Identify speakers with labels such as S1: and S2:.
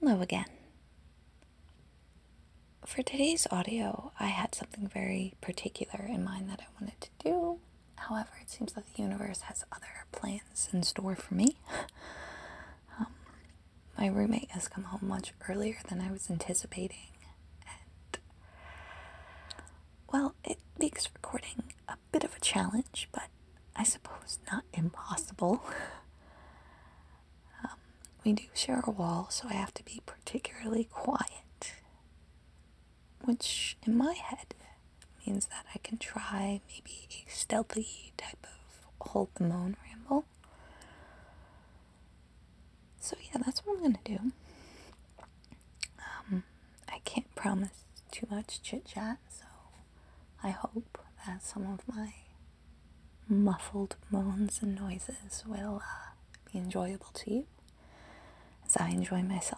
S1: Hello again. For today's audio, I had something very particular in mind that I wanted to do. However, it seems that the universe has other plans in store for me. My roommate has come home much earlier than I was anticipating, and well, it makes recording a bit of a challenge, but I suppose not impossible. We do share a wall, so I have to be particularly quiet, which in my head means that I can try maybe a stealthy type of hold the moan ramble. So yeah, that's what I'm gonna do. I can't promise too much chit chat, so I hope that some of my muffled moans and noises will be enjoyable to you as I enjoy myself.